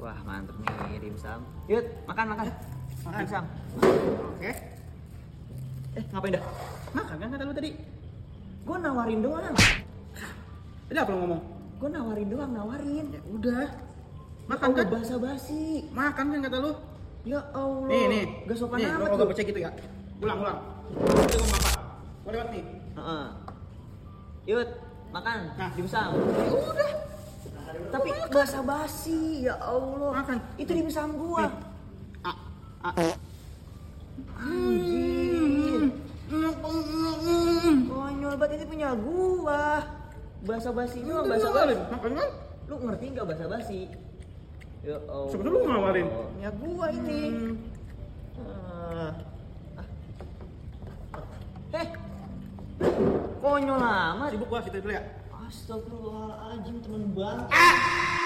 Wah, mantep nih dimsum. Yuk, makan. Makan. Dimsum. Oke. Ngapain dah? Makan kan kata lu tadi. Gue nawarin doang. Tadi apa lu ngomong? Gue nawarin doang. Ya udah. Makan kan? Basa-basi. Makan kan kata lu? Ya Allah. Nih. Gak sopan nih, amat lu lu. gak percaya gitu ya? Ulang. Tadi ngomong apa? Gua lewat nih. Heeh. Yuk, makan. Nah. Dimsum. Ya udah. Tapi basa-basi. Ya Allah. Makan. Itu dimsum gua. Nih. Anjir. Konyol banget, ini punya gua. Basa-basi doang, basa-basi. Makan kan? Lu ngerti nggak basa-basi? Ya Allah. Sebenarnya lu ngawarin. Punya gua ini. Konyol amat. Sibuk gua situ dulu ya. Astagfirullahaladzim, temen banget.